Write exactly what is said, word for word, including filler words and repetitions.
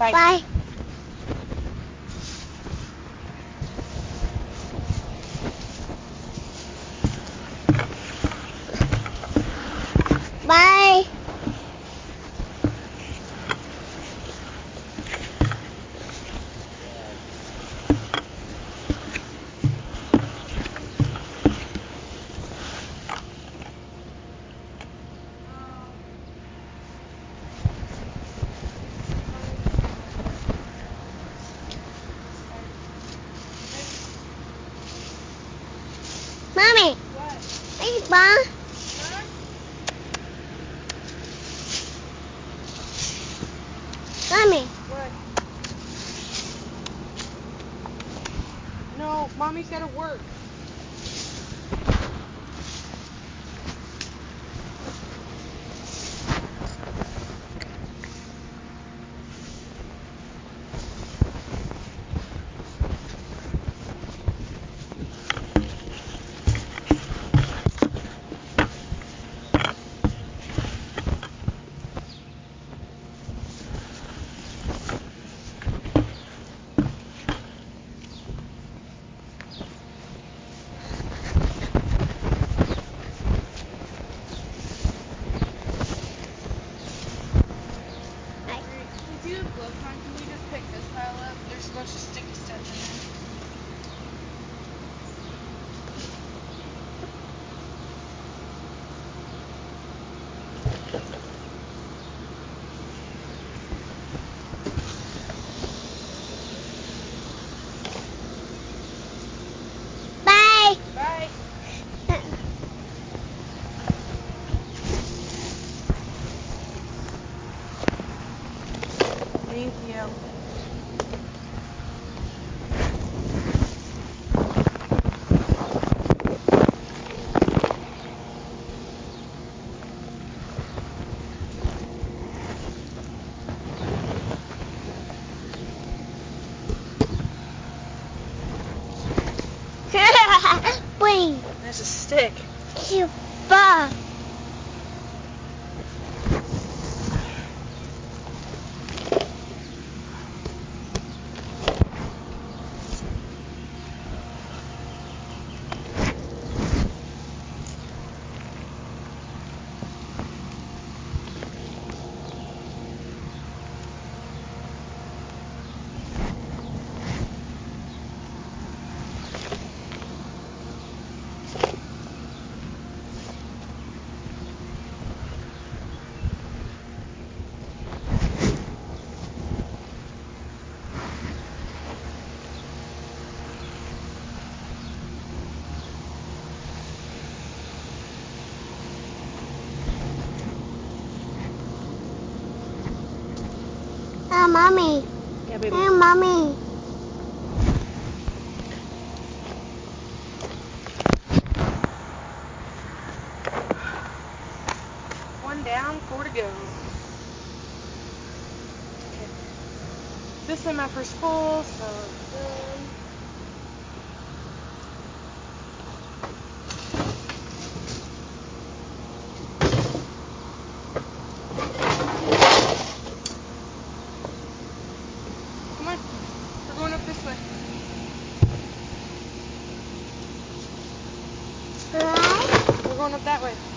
Bye. Bye. Bye. Mommy. What? Hey, Ma. Huh? Mommy. What? No, Mommy's gotta work. If you have gloves on, can you just pick this pile up? There's a bunch of sticky stuff in there. Bye. Bye. Thank you. Wait. There's a stick. You fuck. Oh, Mommy. Yeah, baby. Hey, Mommy. One down, four to go. Okay. This time my first full, so um, come on. We're going up this way. Bye. We're going up that way.